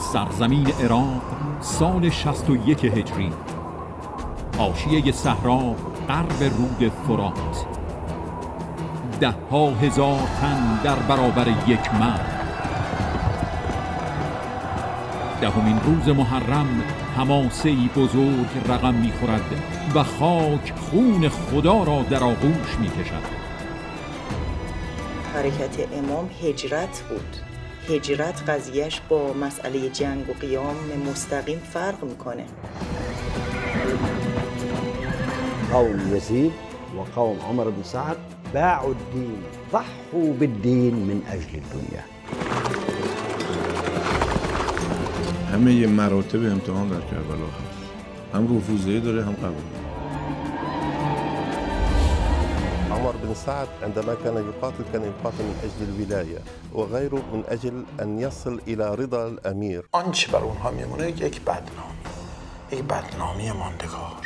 سرزمین عراق سال 61 هجری، حاشیه صحرا غرب رود فرات، 10,000 تن در برابر یک مرد. 10مین روز محرم حماسه‌ای بزرگ رقم می‌خورد و خاک خون خدا را در آغوش می‌کشد. حرکت امام هجرت بود. هجرت قضیهش با مسئله جنگ و قیام مستقیم فرق میکنه. قوم يزيد وقوم عمر بن سعد باعوا الدين ضحوا بالدين من أجل الدنيا. همه یه مراتب امتحان در کربلا هست، هم رفوزه داره هم قبول. عمر بن سعد عندما كان يقاتل من أجل الولاية وغيره من أجل أن يصل إلى رضا الأمير. آنچه بر اونها میمونه یک بدنامی ماندگار.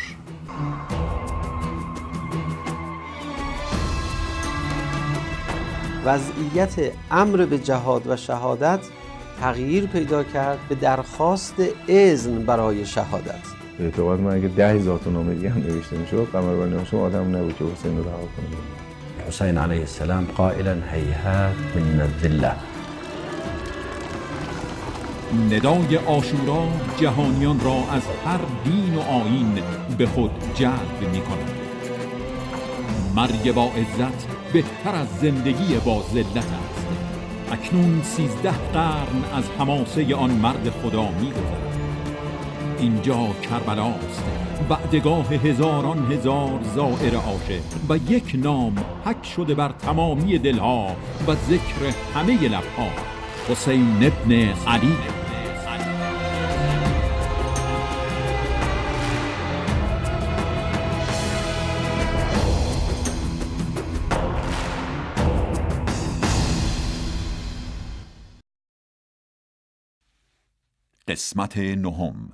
وضعیت امر به جهاد و شهادت تغییر پیدا کرد به درخواست اذن برای شهادت. به اعتقاد من اگه 10,000 تا نامه دیگه هم نوشته میشد، قمربانی هاشم آدم نبود که حسین رو رها کنه. حسین علیه السلام قائلا هیهات من الذله. ندای عاشورا جهانیان را از هر دین و آیین به خود جلب می‌کند. مرگ با عزت بهتر از زندگی با ذلت است. اکنون 13 قرن از حماسه آن مرد خدا می‌گذرد. اینجا کربلاست، وعدگاه هزاران هزار زائر عاشق و یک نام حک شده بر تمامی دلها و ذکر همه لبها: حسین ابن علی. قسمت نهم.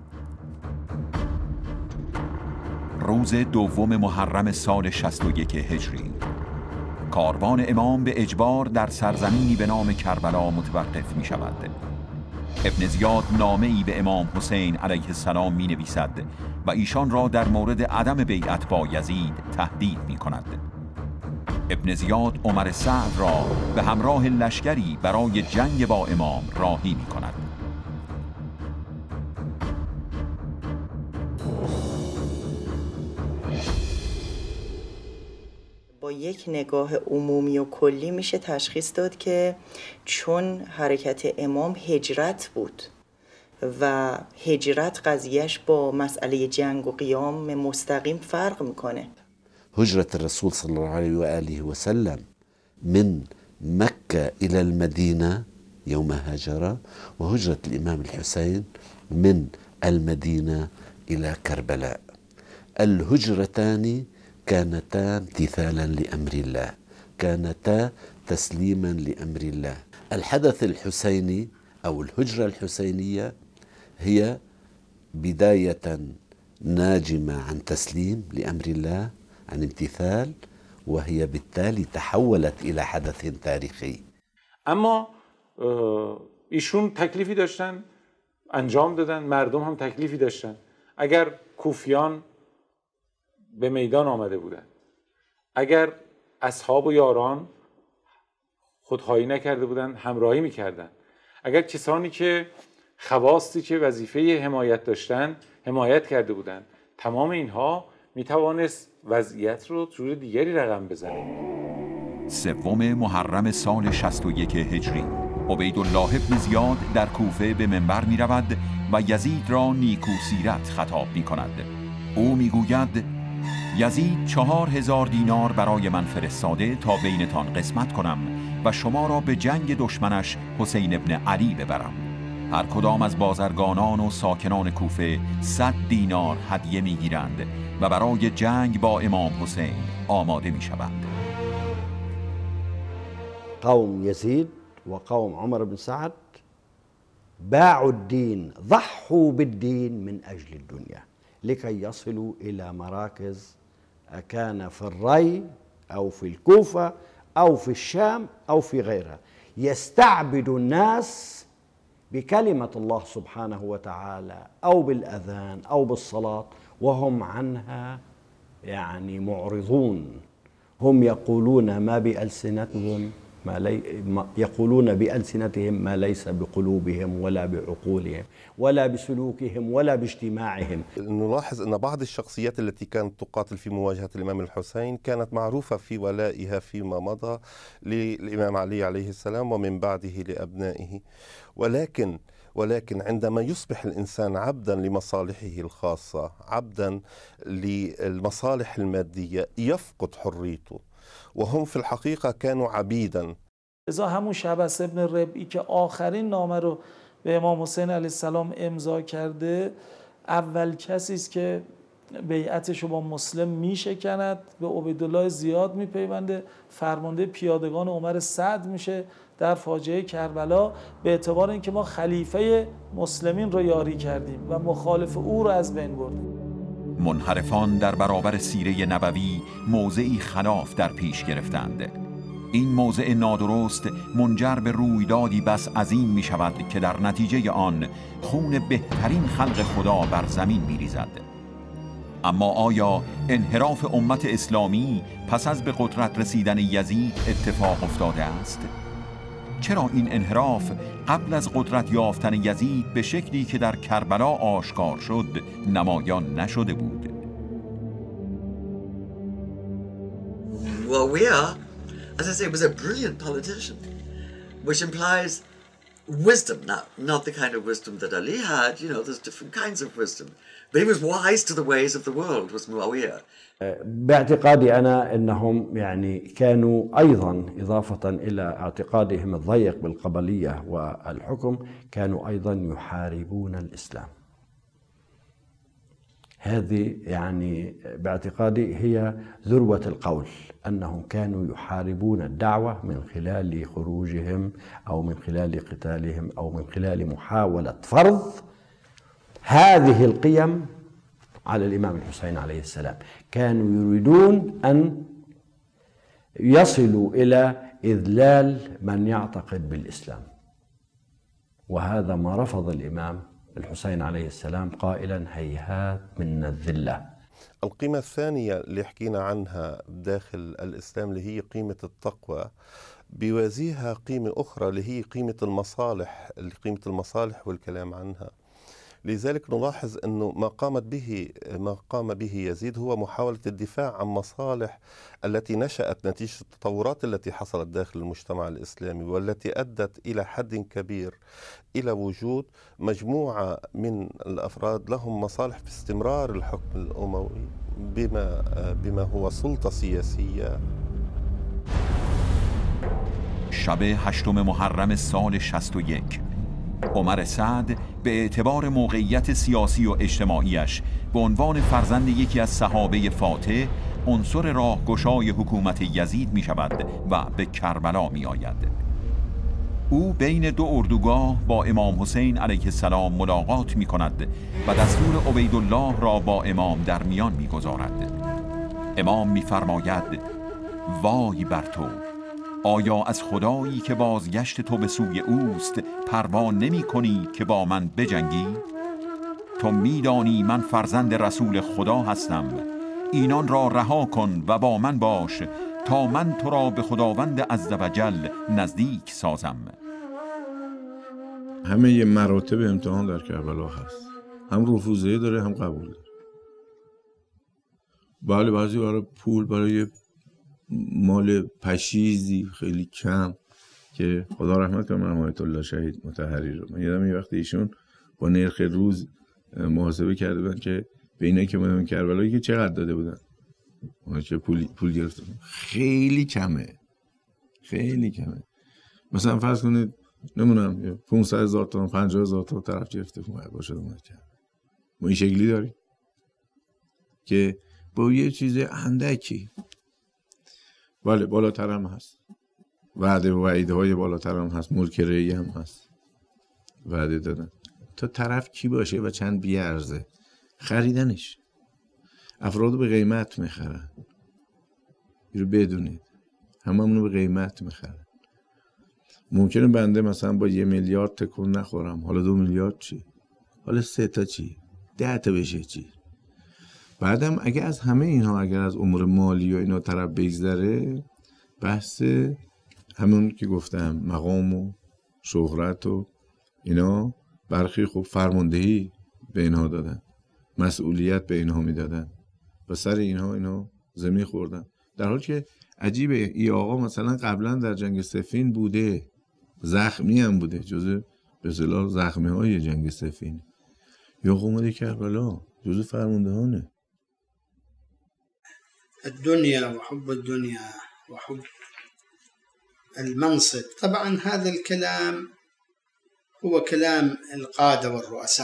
روز دوم محرم سال 61 هجری، کاروان امام به اجبار در سرزمینی به نام کربلا متوقف می شود. ابن زیاد نامه‌ای به امام حسین علیه السلام می نویسد و ایشان را در مورد عدم بیعت با یزید تهدید می کند. ابن زیاد عمر سعد را به همراه لشکری برای جنگ با امام راهی می کند. با یک نگاه عمومی و کلی میشه تشخیص داد که چون حرکت امام هجرت بود و هجرت قضیهش با مسئله جنگ و قیام مستقیم فرق میکنه. هجرة الرسول صلى الله عليه وآله وسلم من مكة إلى المدينة يوم هاجر، وهجرة الإمام الحسين من المدينة إلى كربلاء. الهجرتان كانتا امتثالا لأمر الله، كانتا تسليما لأمر الله. الحدث الحسيني أو الهجرة الحسينية هي بداية ناجمة عن تسليم لأمر الله، عن امتثال، وهي بالتالي تحولت إلى حدث تاريخي. اما ایشون تکلیفی داشتن انجام دادن، مردم هم تکلیفی داشتن. اگر کوفیان به میدان آمده بودن، اگر اصحاب و یاران خودخواهی نکرده بودن همراهی میکردن، اگر کسانی که خواستی که وظیفه حمایت داشتن حمایت کرده بودن، تمام اینها میتوانست وضعیت رو جور دیگری رقم بزنه. سوم محرم سال 61 هجری، عبیدالله ابن زیاد در کوفه به منبر می رود و یزید را نیکو سیرت خطاب می کند. او می گوید: یزید 4,000 دینار برای من فرستاده تا بینتان قسمت کنم و شما را به جنگ دشمنش حسین ابن علی ببرم. هر کدام از بازرگانان و ساکنان کوفه 100 دینار هدیه می گیرند و برای جنگ با امام حسین آماده می شوند. قوم يزيد وقوم عمر بن سعد باعوا الدين ضحوا بالدين من أجل الدنيا لكي يصلوا إلى مراكز كان في الري أو في الكوفة أو في الشام أو في غيرها، يستعبد الناس بكلمة الله سبحانه وتعالى أو بالأذان أو بالصلاة وهم عنها يعني معرضون. هم يقولون ما بألسنتهم يقولون بألسنتهم ما ليس بقلوبهم ولا بعقولهم ولا بسلوكهم ولا باجتماعهم. نلاحظ أن بعض الشخصيات التي كانت تقاتل في مواجهة الإمام الحسين كانت معروفة في ولائها فيما مضى للإمام علي عليه السلام ومن بعده لأبنائه، ولكن عندما يصبح الإنسان عبدا لمصالحه الخاصة، عبدا للمصالح المادية، يفقد حريته، وهم في الحقيقة كانوا عبيدا. ازا همون شبس ابن ربعی که آخرین نامه رو به امام حسین علیه السلام امضا کرده، اول کسی است که بیعتش رو با مسلم میشکند، به عبیدالله زیاد میپیونده، فرمانده پیادگان عمر سعد میشه در فاجعه کربلا، به اعتبار اینکه ما خلیفه مسلمین رو یاری کردیم و مخالف او رو از بین بردیم. منحرفان در برابر سیره نبوی موضعی خلاف در پیش گرفتند. این موضع نادرست منجر به رویدادی بس عظیم می شود که در نتیجه آن خون بهترین خلق خدا بر زمین می ریزد. اما آیا انحراف امت اسلامی پس از به قدرت رسیدن یزید اتفاق افتاده است؟ چرا این انحراف قبل از قدرت یافتن یزید به شکلی که در کربلا آشکار شد نمایان نشده بود؟ Muawiyah, as I say, was a brilliant politician, which implies wisdom. Now, not the kind of wisdom that Ali had, you know, there's different kinds of wisdom. But he was wise to the ways of the world, was Muawiyah. باعتقادي أنا أنهم يعني كانوا أيضا إضافة إلى اعتقادهم الضيق بالقبلية والحكم، كانوا أيضا يحاربون الإسلام. هذه يعني باعتقادي هي ذروة القول، أنهم كانوا يحاربون الدعوة من خلال خروجهم أو من خلال قتالهم أو من خلال محاولة فرض هذه القيم على الإمام الحسين عليه السلام. كانوا يريدون أن يصلوا إلى إذلال من يعتقد بالإسلام، وهذا ما رفض الإمام الحسين عليه السلام قائلا هيهات من الذلة. القيمة الثانية اللي حكينا عنها داخل الإسلام اللي هي قيمة التقوى، بيوازيها قيمة أخرى اللي هي قيمة المصالح والكلام عنها. لذلك نلاحظ أنه ما قام به يزيد هو محاولة الدفاع عن مصالح التي نشأت نتيجة التطورات التي حصلت داخل المجتمع الإسلامي، والتي أدت إلى حد كبير إلى وجود مجموعة من الأفراد لهم مصالح في استمرار الحكم الأموي بما هو سلطة سياسية. شب 8 محرم سال 61 عمر سعد به اعتبار موقعیت سیاسی و اجتماعیش به عنوان فرزند یکی از صحابه فاتح عنصر راهگشای حکومت یزید می شود و به کربلا می آید. او بین دو اردوگاه با امام حسین علیه السلام ملاقات می کند و دستور عبیدالله را با امام در میان می گذارد. امام می فرماید وای بر تو، آیا از خدایی که بازگشت تو به سوی اوست پروا نمی کنی که با من بجنگی؟ تو می دانی من فرزند رسول خدا هستم، اینان را رها کن و با من باش تا من تو را به خداوند عزوجل نزدیک سازم. همه یه مراتب امتحان در کربلا هست، هم رفوزه داره هم قبول داره. بله بعضی برای پول، برای مال پشیزی خیلی کم که خدا رحمت کنه مرحوم آیت الله شهید مطهری رو، من یادم یه وقت ایشون با نرخ روز محاسبه کرده بودن که به اینایی که اومدن کربلا که چقدر داده بودن، چه پول گرفتن. خیلی کمه، خیلی کمه. مثلا فرض کنید نمونم 500,000 تومان 50,000 تومان طرف گرفته باشه اومد کرد. ما این شکلی داریم که با یه چیز اندکی بله بالاتر هم هست، وعده و وعیده های بالاتر هم هست، ملک رئی هم هست، وعده دادن تا طرف کی باشه و چند بیارزه خریدنش. افراد به قیمت میخرن، این رو بدونید، همونو به قیمت میخرن. ممکنه بنده مثلا با 1 میلیارد تکون نخورم، حالا 2 میلیارد چی؟ حالا 3 تا چی؟ 10 تا بشه چی؟ بعدم اگه از همه اینها، اگر از امور مالی و اینا طرف بگذره، بحث همون که گفتم مقام و شهرت و اینا، برخی خب فرماندهی به اینها دادن، مسئولیت به اینها میدادن و سر اینها زمین خوردن. در حالی که عجیبه ای آقا مثلا قبلا در جنگ صفین بوده، زخمی هم بوده، جزء به اصطلاح زخمی های جنگ صفین، یا قومه کربلا جزء فرماندهانه. الدنيا وحب الدنيا وحب المنصب، طبعا هذا الكلام هو كلام القادة والرؤساء،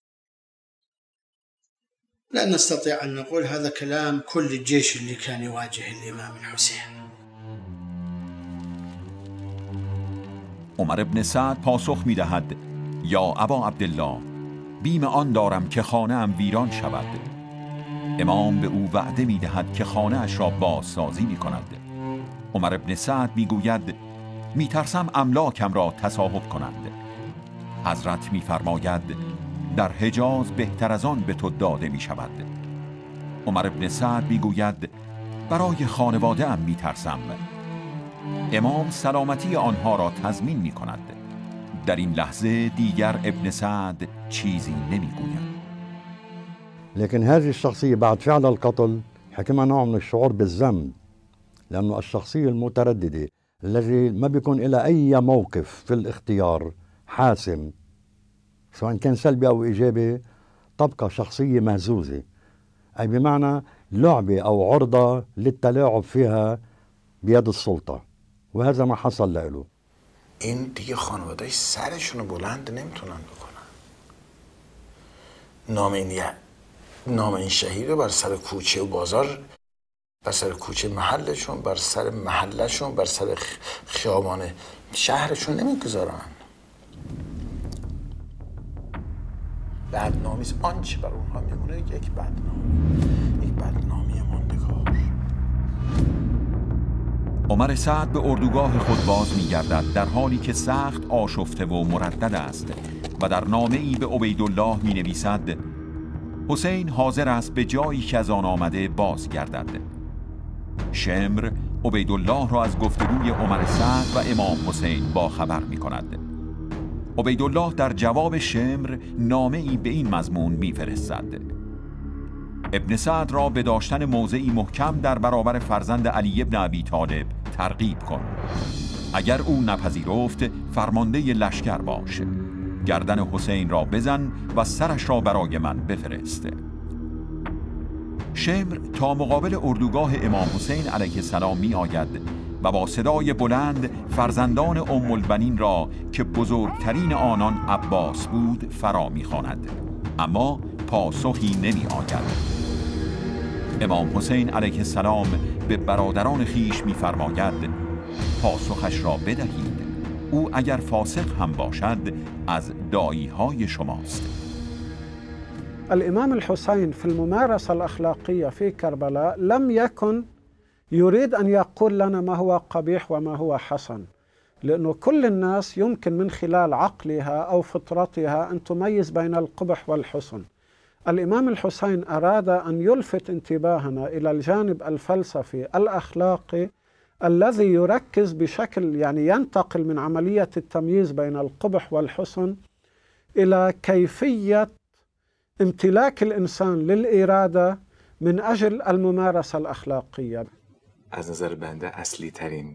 لا نستطيع أن نقول هذا كلام كل الجيش اللي كان يواجه الإمام الحسين. عمر بن سعد پاسخ می دهد: یا ابا عبدالله، بیم آن دارم که خانه ام ویران شود. امام به او وعده می دهد که خانه اش را بازسازی می کند. عمر بن سعد می گوید: می ترسم املاکم را تصاحب کنند. حضرت می فرماید: در حجاز بهتر از آن به تو داده می شود. عمر بن سعد می گوید: برای خانواده ام می ترسم. امام سلامتی آنها را تضمین می کند. در این لحظه دیگر ابن سعد چیزی نمی گوید. لكن هذه الشخصية بعد فعل القتل حكمها نوع من الشعور بالذنب، لأنه الشخصية المترددة الذي ما بيكون لها أي موقف في الاختيار حاسم سواء كان سلبي أو إيجابي، تبقى شخصية مهزوزة، أي بمعنى لعبة أو عرضة للتلاعب فيها بيد السلطة، وهذا ما حصل له. این دیگه خانواده‌اش سرشون بلند نمیتونن بکنن. نام این شهید رو بر سر کوچه و بازار، بر سر کوچه محلشون، بر سر محلشون، بر سر خیابان شهرشون نمیگذارن. بدنامیست. آنچه بر اونها میمونه یک بدنامی ماندگار. عمر سعد به اردوگاه خود باز می‌گردد در حالی که سخت آشفته و مردد است و در نامه‌ای به عبیدالله می‌نویسد: حسین حاضر است به جایی که از آن آمده بازگردد. شمر عبیدالله را از گفتگوی عمر سعد و امام حسین با خبر می‌کند. عبیدالله در جواب شمر نامه‌ای به این مضمون می‌فرستد: ابن سعد را به داشتن موضعی محکم در برابر فرزند علی ابن ابی طالب ترغیب کن. اگر او نپذیرفت فرمانده لشکر باش. گردن حسین را بزن و سرش را برای من بفرست. شمر تا مقابل اردوگاه امام حسین علیه السلام می آید و با صدای بلند فرزندان ام البنین را که بزرگترین آنان عباس بود فرا می خواند، اما پاسخی نمی آید. امام حسین علیه السلام به برادران خیش می فرماید: پاسخش را بدهید، او اگر فاسق هم باشد از داعی‌های شماست. الإمام الحسين في الممارسة الأخلاقية في كربلاء لم يكن يريد أن يقول لنا ما هو قبيح وما هو حسن، لأنه كل الناس يمكن من خلال عقلها أو فطرتها أن تميز بين القبح والحسن. الإمام الحسين أراد أن يلفت انتباهنا إلى الجانب الفلسفي الأخلاقي الذي يركز بشكل ينتقل من عملية التمييز بين القبح والحسن إلى كيفية امتلاك الإنسان للإرادة من أجل الممارسة الأخلاقية. از نظر بنده اصلی ترین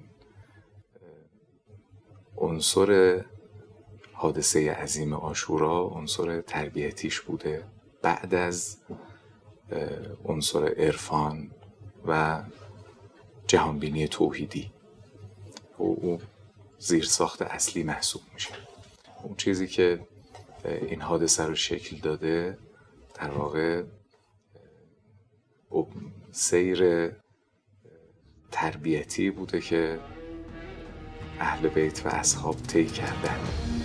عنصر حادثه عظیم عاشورا عنصر تربیتیش بوده، بعد از عنصر عرفان و جهانبینی توحیدی. او زیرساخت اصلی محسوب میشه. اون چیزی که این حادثه رو شکل داده در واقع سیر تربیتی بوده که اهل بیت و اصحاب طی کردن.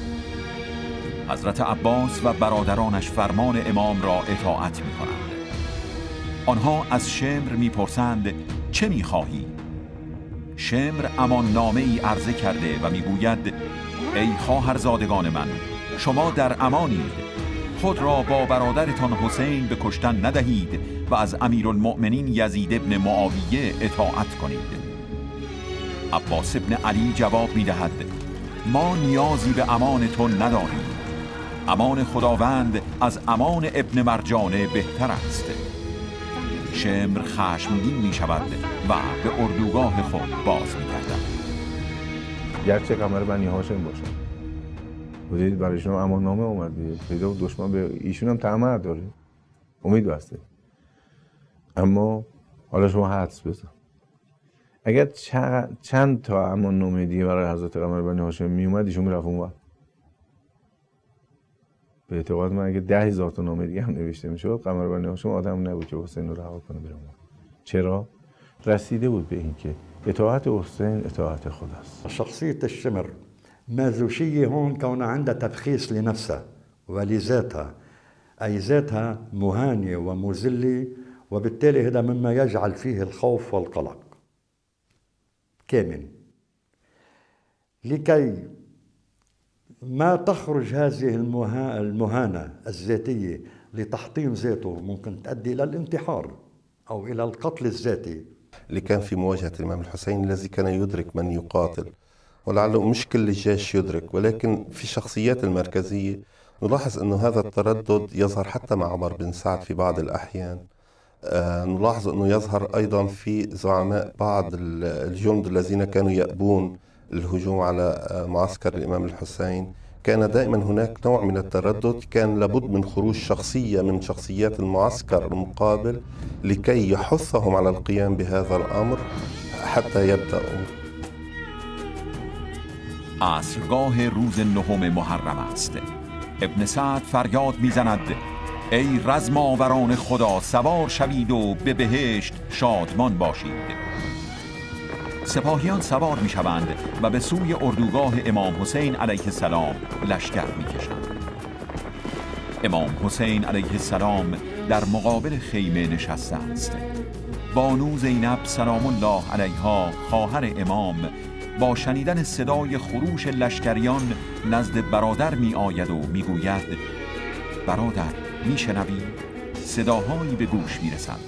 حضرت عباس و برادرانش فرمان امام را اطاعت می کنند. آنها از شمر می پرسند: چه می خواهی؟ شمر امان نامه ای عرضه کرده و میگوید ای خواهرزادگان من، شما در امانید، خود را با برادرتان حسین به کشتن ندهید و از امیرالمؤمنین یزید ابن معاویه اطاعت کنید. عباس ابن علی جواب میدهد ما نیازی به امان تو نداریم، امان خداوند از امان ابن مرجانه بهتر است. شمر خشمگین می شود و به اردوگاه خود باز می گردد. گرچه قمر بنی هاشم باشن بودید برای شما امان نامه اومد پیدا دشمن به ایشون هم طمع داره، امید بسته. اما حالا شما حدس بزن اگر چند تا امان نامه دیگه برای حضرت قمر بنی هاشم می اومد ایشون میرفت اون وقت. به اعتقاد من اگه 10,000 تا نامه دیگه هم نوشته میشد قمر بنی هاشم آدم نبود که حسین رو رها کنه بره اون. چرا؟ رسیده بود به این که اطاعت حسین اطاعت خداست. شخصية الشمر مازوشية هون كون عندها تبخيص لنفسها ولذاتها، أي ذاتها مهانية ومذلة، وبالتالي هذا مما يجعل فيه الخوف والقلق كامن. لكي ما تخرج هذه المهانة الذاتية لتحطيم ذاته ممكن تؤدي إلى الانتحار أو إلى القتل الذاتي. اللي كان في مواجهة الإمام الحسين الذي كان يدرك من يقاتل، ولعله مش كل الجيش يدرك، ولكن في الشخصيات المركزية نلاحظ أنه هذا التردد يظهر حتى مع عمر بن سعد في بعض الأحيان. نلاحظ أنه يظهر أيضا في زعماء بعض الجند الذين كانوا يأبون الهجوم على معسكر الإمام الحسين. كان دائما هناك نوع من التردد، كان لابد من خروج شخصية من شخصيات المعسكر المقابل لكي يحثهم على القيام بهذا الأمر حتى يبدأوا. عصرگاه روز نهم محرم است. ابن سعد فریاد میزند ای رزم آوران خدا، سوار شوید و به بهشت شادمان باشید. سپاهیان سوار می شوند و به سوی اردوگاه امام حسین علیه السلام لشکر می کشند. امام حسین علیه السلام در مقابل خیمه نشسته است. بانو زینب سلام الله علیها خواهر امام با شنیدن صدای خروش لشکریان نزد برادر می آید و می گوید برادر می شنوی؟ صداهایی به گوش می رسند.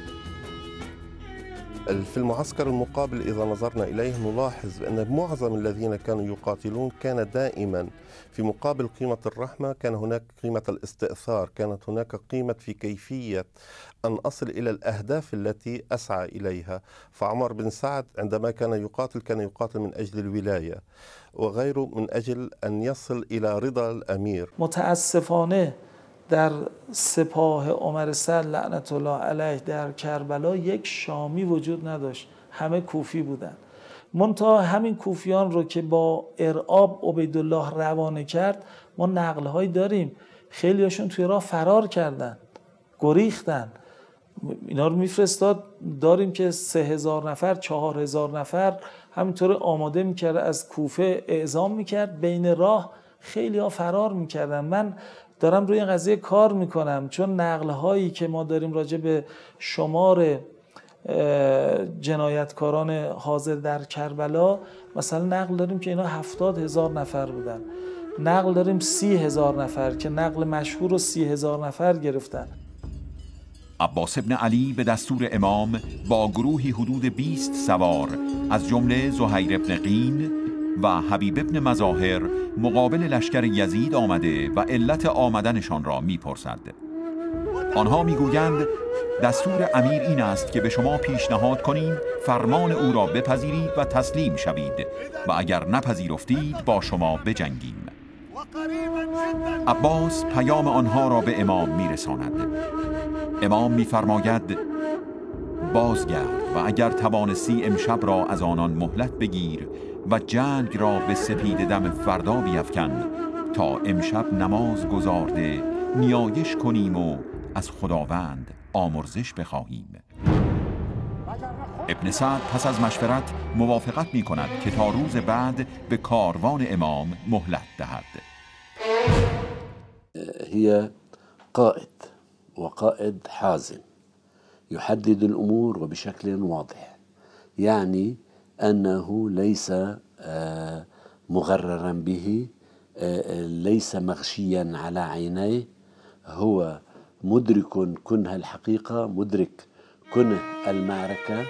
في المعسكر المقابل إذا نظرنا إليه نلاحظ أن معظم الذين كانوا يقاتلون كان دائما في مقابل قيمة الرحمة كان هناك قيمة الاستئثار، كانت هناك قيمة في كيفية أن أصل إلى الأهداف التي أسعى إليها. فعمر بن سعد عندما كان يقاتل من أجل الولاية وغيره من أجل أن يصل إلى رضا الأمير. متاسفانه در سپاه عمر سر لعنت الله علیه در کربلا یک شامی وجود نداشت، همه کوفی بودن. منتها همین کوفیان رو که با ارعاب عبیدالله روانه کرد ما نقل‌هایی داریم خیلی هاشون توی راه فرار کردن، گریختن. اینا رو میفرستاد، داریم که 3000 نفر 4000 نفر همینطور آماده میکرد از کوفه اعزام میکرد، بین راه خیلی ها فرار میکردن. من دارم روی این قضیه کار میکنم چون نقل هایی که ما داریم راجع به شمار جنایتکاران حاضر در کربلا، مثلا نقل داریم که اینا 70,000 نفر بودن، نقل داریم 30,000 نفر که نقل مشهور رو 30,000 نفر گرفتن. عباس ابن علی به دستور امام با گروهی حدود 20 سوار از جمله زهیر ابن قین و حبیب ابن مظاهر مقابل لشکر یزید آمده و علت آمدنشان را میپرسد. آنها میگویند دستور امیر این است که به شما پیشنهاد کنیم فرمان او را بپذیرید و تسلیم شوید و اگر نپذیرفتید با شما بجنگیم. عباس پیام آنها را به امام میرساند. امام میفرماید بازگرد و اگر توانستی امشب را از آنان مهلت بگیر و جنگ را به سپید دم فردا بیفکن تا امشب نماز گزارده نیایش کنیم و از خداوند آمرزش بخواهیم. ابن سعد پس از مشورت موافقت می کند که تا روز بعد به کاروان امام مهلت دهد. هي قائد وقائد حازم يحدد الأمور وبشكل واضح، يعني أنه ليس مغررا به، ليس مغشيا على عينيه، هو مدرك كنه الحقيقة، مدرك کنه المعرکه.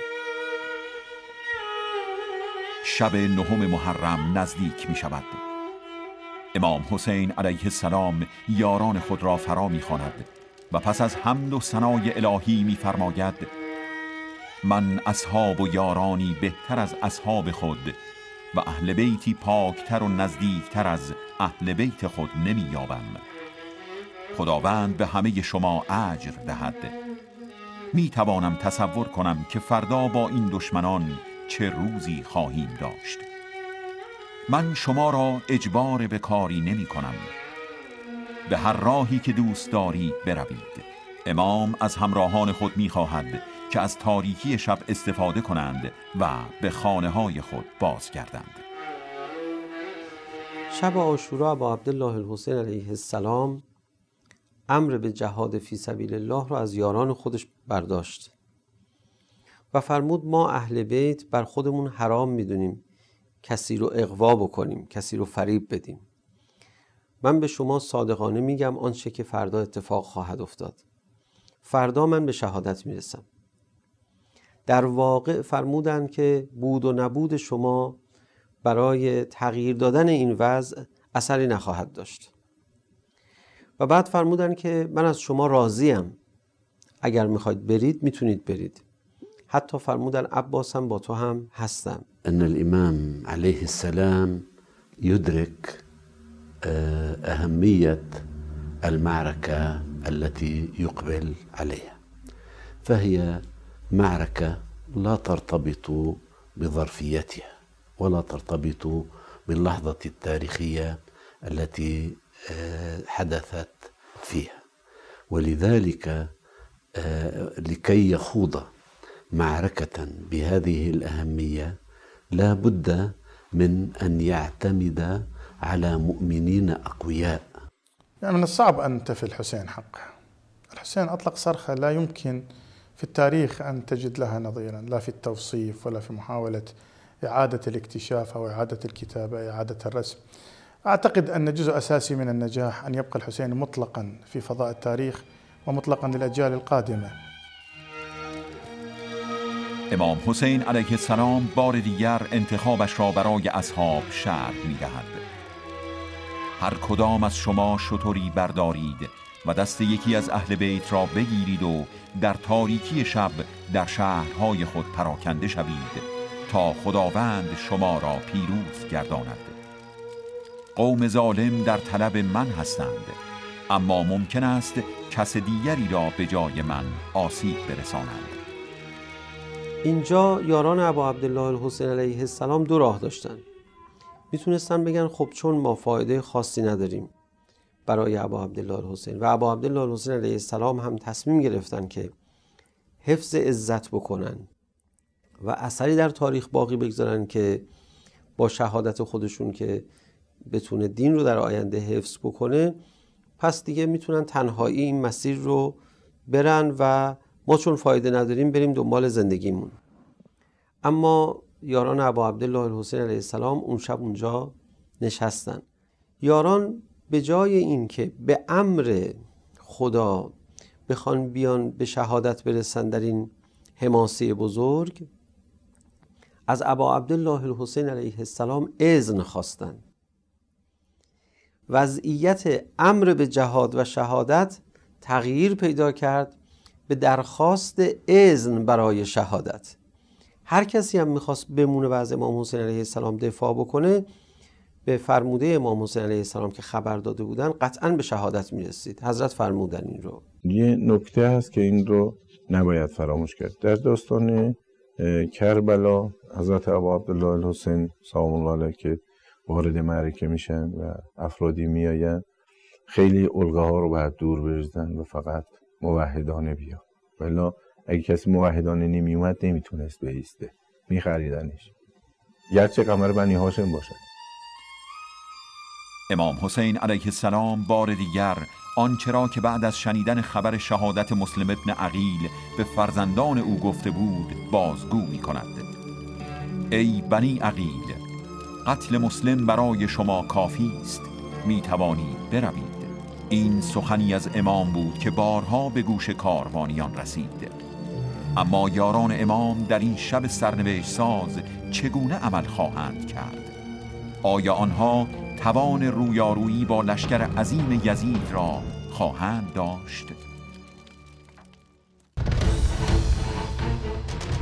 شب 9 محرم نزدیک می شود. امام حسین علیه السلام یاران خود را فرا می خواند و پس از حمد و ثنای الهی می فرماید: من اصحاب و یارانی بهتر از اصحاب خود و اهل بیتی پاکتر و نزدیکتر از اهل بیت خود نمی یابم. خداوند به همه شما اجر دهد. می توانم تصور کنم که فردا با این دشمنان چه روزی خواهیم داشت. من شما را اجبار به کاری نمی کنم. به هر راهی که دوست دارید بروید. امام از همراهان خود می خواهد که از تاریکی شب استفاده کنند و به خانه های خود بازگردند. شب عاشورا ابا عبدالله الحسین علیه السلام امر به جهاد فی سبیل الله را از یاران خودش برداشت و فرمود ما اهل بیت بر خودمون حرام میدونیم کسی رو اغوا بکنیم، کسی رو فریب بدیم. من به شما صادقانه میگم آنچه که فردا اتفاق خواهد افتاد. فردا من به شهادت میرسم. در واقع فرمودن که بود و نبود شما برای تغییر دادن این وضع اثری نخواهد داشت. و بعد فرمودن که من از شما راضیم، اگر میخواید برید میتونید برید. حتی فرمودن عباسم با تو هم هستم. ان الامام علیه السلام يدرك أهمية المعركة التي يقبل عليها، فهي معركة لا ترتبط بظرفيتها ولا ترتبط باللحظة التاريخية التي حدثت فيها، ولذلك لكي يخوض معركة بهذه الأهمية لا بد من أن يعتمد على مؤمنين أقوياء. يعني من الصعب أن تفي الحسين حقه. الحسين أطلق صرخة لا يمكن في التاريخ أن تجد لها نظيرا، لا في التوصيف ولا في محاولة إعادة الاكتشاف أو إعادة الكتابة، إعادة الرسم. أعتقد أن جزء أساسي من النجاح أن يبقى الحسين مطلقا في فضاء التاريخ ومطلقا للأجيال القادمة. امام حسین علیه السلام بار دیگر انتخابش را برای اصحاب شرح می‌دهد. هر کدام از شما شتری بردارید و دست یکی از اهل بیت را بگیرید و در تاریکی شب در شهرهای خود پراکنده شوید تا خداوند شما را پیروز گرداند. قوم ظالم در طلب من هستند، اما ممکن است کس دیگری را به جای من آسیب برسانند. اینجا یاران ابا عبدالله الحسین علیه السلام دو راه داشتن. میتونستن بگن خب چون ما فایده خاصی نداریم برای ابا عبدالله الحسین، و ابا عبدالله الحسین علیه السلام هم تصمیم گرفتن که حفظ عزت بکنن و اثری در تاریخ باقی بگذارن که با شهادت خودشون که بتونه دین رو در آینده حفظ بکنه، پس دیگه میتونن تنهایی این مسیر رو برن و ما چون فایده نداریم بریم دنبال زندگیمون. اما یاران ابا عبدالله الحسین علیه السلام اون شب اونجا نشستن. یاران به جای این که به امر خدا بخوان بیان به شهادت برسن در این حماسه بزرگ، از ابا عبدالله الحسین علیه السلام اذن خواستن. وضعیت امر به جهاد و شهادت تغییر پیدا کرد به درخواست اذن برای شهادت. هر کسی هم میخواست بمونه و از امام حسین علیه السلام دفاع بکنه، به فرموده امام حسین علیه السلام که خبر داده بودن قطعا به شهادت میرسید. حضرت فرمودن این رو. یه نکته هست که این رو نباید فراموش کرد. در داستان کربلا حضرت ابا عبدالله الحسین سلام الله علیه که وارد معرکه میشن و افرادی میآین، خیلی الگاها رو باید دور بریزن و فقط موحدانه بیا. ولی اگه کسی موحدانه نمی اومد نمیتونست بایسته، میخریدنش گرچه قمر بنی هاشم باشد. امام حسین علیه السلام بار دیگر آنچه را که بعد از شنیدن خبر شهادت مسلم ابن عقیل به فرزندان او گفته بود بازگو می کند. ای بنی عقیل، قتل مسلم برای شما کافی است، می توانید بروید. این سخنی از امام بود که بارها به گوش کاروانیان رسید. اما یاران امام در این شب سرنوشت ساز چگونه عمل خواهند کرد؟ آیا آنها توان رویارویی با لشکر عظیم یزید را خواهند داشت؟